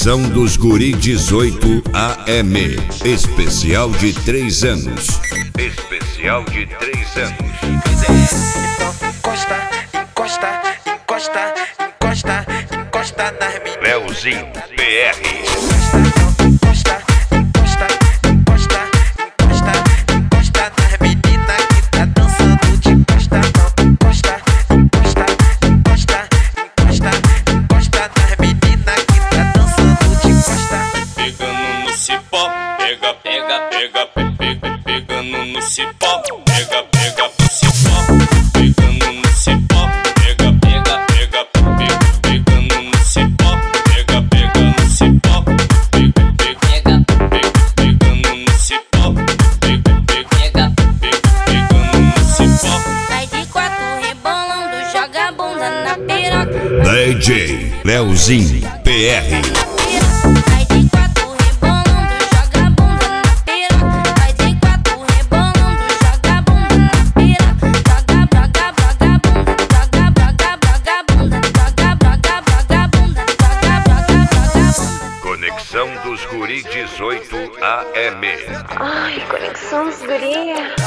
Conexão dos Guri 18 AM. Especial de 3 anos. Especial de 3 anos. Então encosta, encosta, encosta, encosta, encosta nas meninas. Leozinho PR. Encosta, encosta, encosta, encosta, encosta nas meninas que tá dançando de costa. Encosta, encosta, encosta, encosta, encosta nas meninas que tá dançando de costa. Pegando no cipó, pega, pega, pega, pega, pegando no cipó, pega, pega pro cipó, pegando no cipó, pega, pega, pega, pega, pegando no cipó, pega, pega no cipó, pega, pega, pegando no cipó, pega, pega, pegando no cipó. Vai de quatro rebolando, joga a bunda na piroca. DJ Leozinho PR. Vai de quatro rebolando, joga a bunda na piroca. Vai de quatro rebolando, joga a bunda na piroca. Joga, joga, joga bunda, joga, joga, joga bunda, joga, joga, joga bunda, joga, joga, joga bunda. Conexão dos Guri 18 AM. Ai, conexão dos guri.